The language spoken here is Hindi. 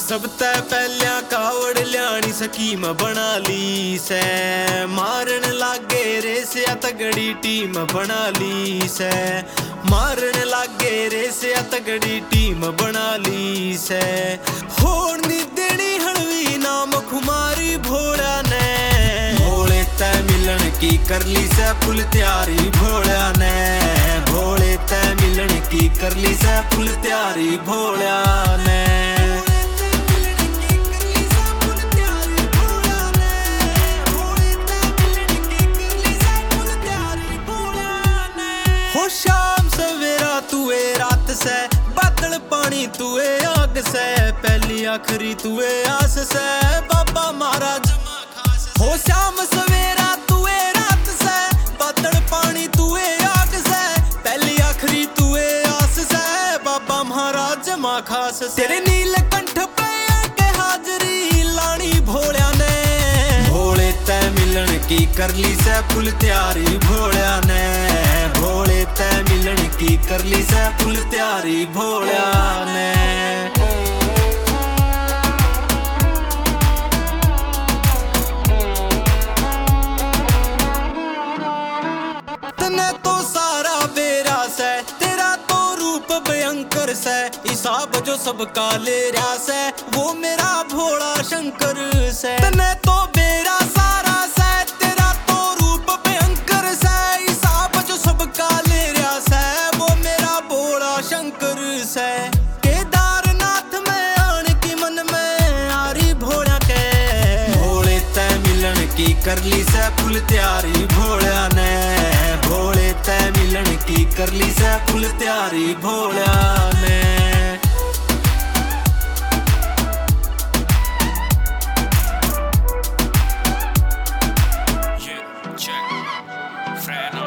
सब तै पहलिया कावड़ लियानी स्कीम बना ली से, मारन लागे रेसिया तगड़ी टीम बना ली से, मारन लागे रेसिया तगड़ी टीम बना ली से। होण नी देनी हलवी नाम खुमारी भोला ने, भोले तै मिलन की कर ली से फुल तैयारी भोला ने, भोले तै मिलन की कर ली से फुल तैयारी भोला ने। हो शाम सवेरा तुए रात से, बादल पानी तुए आग से, पहली आखिरी तुए आस से, बाबा महाराज खास। हो शाम सवेरा तुए रात से, बादल पानी तुए आग से, पहली आखिरी तुए आस से, बाबा महाराज माँ खास। तेरे नीलकंठ पे आके हाजरी लानी भोलिया ने, भोले तै मिलन की कर ली से फुल तैयारी भोलिया ने, भोले तै मिलन की कर ली से फुल तैयारी भोलिया ने। तने तो सारा बेरा से, तेरा तो रूप भयंकर से, हिसाब जो सबका ले रहा से, वो मेरा भोला शंकर से। तने तो बेरा सारा से, तेरा तो रूप भयंकर से, हिसाब जो सबका ले रहा से, वो मेरा भोला शंकर से। केदारनाथ में आने की मन में आरी भोला के, भोले तै मिलन की कर ली से फुल तैयारी भोला ने, भोले तै मिलन की कर ली से फुल तैयारी भोला ने। Check. Fred